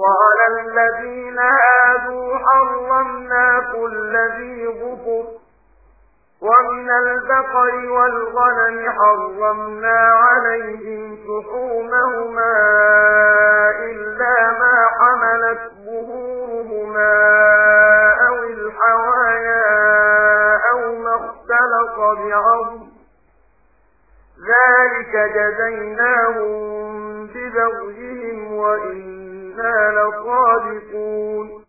وعلى الذين هادوا حرمنا كل ذي ظفر ومن البقر والغنم حرمنا عليهم شحومهما إلا ما حملت ظهورهما أو الحوايا أو ما اختلط بعظم ذلك جزيناهم ببغيهم وإنا لصادقون